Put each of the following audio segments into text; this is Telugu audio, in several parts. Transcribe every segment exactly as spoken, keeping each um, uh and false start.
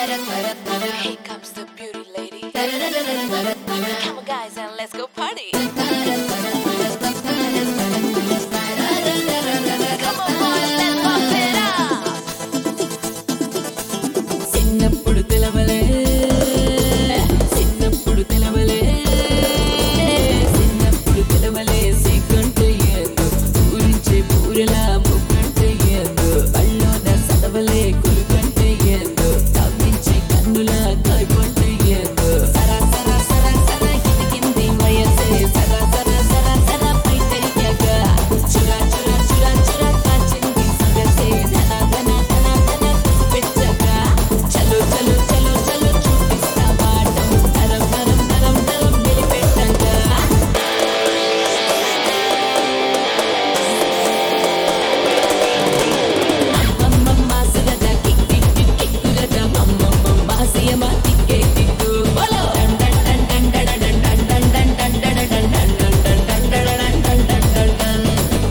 Here comes the beauty lady. Come on guys and let's go party. Come on boys, let's pump it up. చిన్నప్పుడు తెలవలే చిన్నప్పుడు తెలవలే చిన్నప్పుడు తెలవలే సిగ్గుంటే ఏదో ఊరించే పూరలా ముక్కంటే ఏదో అల్లోన సదవలే కురుకంటే ఏదో తవ్వించే కన్నులా కాయపంటే ఏదో సరా సరా సరా సరా కింది వయసే సరా సరా సరా సరా పైటయ్యాక చురా చురా చురా చురా కాచింది సగసే ధన ధన ధన ధన పెట్టక చలో చలో చలో చలో చూపిస్తా వాటం నరం నరం నరం నరం నిలిపెట్టక అమ్మమ్మ సిగదా కిక్ కిక్ కిక్ కిక్కుగదా అమ్మమ్మ మాసియమ కిక్కే కిక్కు బలో డం డం డం డం డం డం డం డం డం డం డం డం డం డం డం డం డం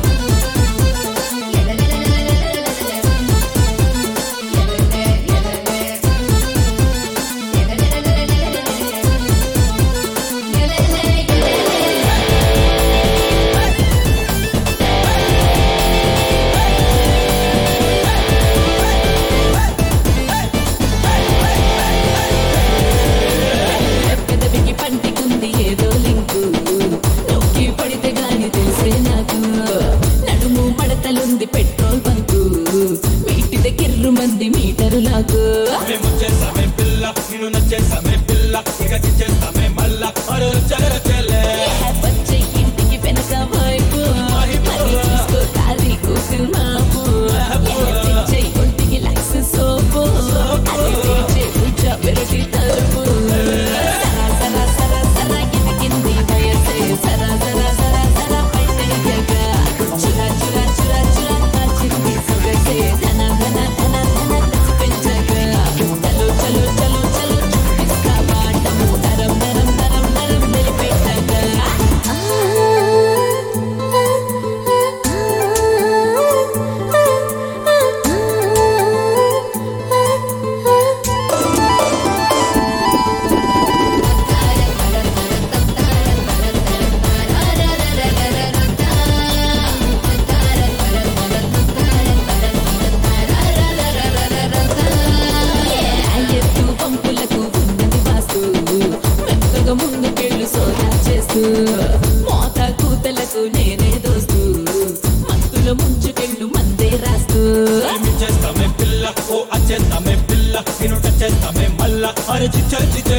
పెదవికి పంటికుంది ఏదో లింకు నొక్కి పడితే గాని తెలిసే నాకు నడుము మడతలుంది పెట్రోల్ బంకు వీటిదే కిర్రు మంది మీటరు నాకు మేము చేస్తామే పిల్ల నిన్ను నచ్చేస్తామే పిల్ల ఇక చేస్తామే మళ్ళా అరే చల చలే వచ్చే ఇంటికి వెనక వైపు మరి తీసుకో తారి కూతురు మాపు తెచ్చే ఒంటికి లక్స్ సోపు అది తెచ్చే ఉజ్జ పెరటి తలుపు సరా సరా సరా సరా కింది కింది వయసే సరా సరా సరా సరా పైటయ్యాక చురా చురా చురా చురా కాచింది సొగసే ధన ధన ధన ధన కసి పెంచక చలో చలో చలో చలో చూపిస్తా వాటం నరం నరం నరం నరం నిలిపెట్టక ఎత్తు పంపులకు ఉన్నది వాస్తు మెత్తగా ముందుకెళ్ళు సోదా చేస్తూ మోత కూతలకు నేనే దోస్తూ మత్తులో ముంచుకెళ్ళు మందే రాస్తూ మేము చేస్తామే పిల్ల ఓ అచ్చేస్తామే పిల్ల నిన్ను చేస్తామే మళ్ళా అరే చిచ్చే చిచ్చే